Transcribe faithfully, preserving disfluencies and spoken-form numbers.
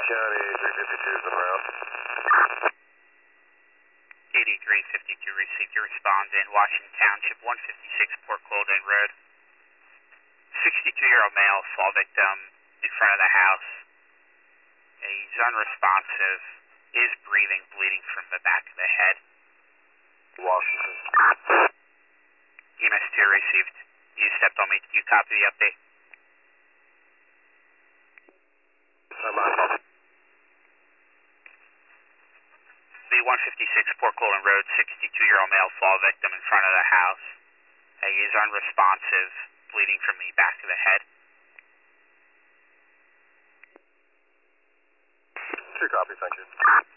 County, three fifty-two is around. eighty-three fifty-two received your response in Washington Township, one fifty-six Port Colden Road. sixty-two-year-old male, fall victim in front of the house. He's unresponsive, is breathing, bleeding from the back of the head. Washington. E M S two received. You stepped on me. Can you copy the update? I'm on. The one fifty-six Port Colden Road, sixty-two-year-old male, fall victim in front of the house. He is unresponsive, bleeding from the back of the head. True copy, thank you.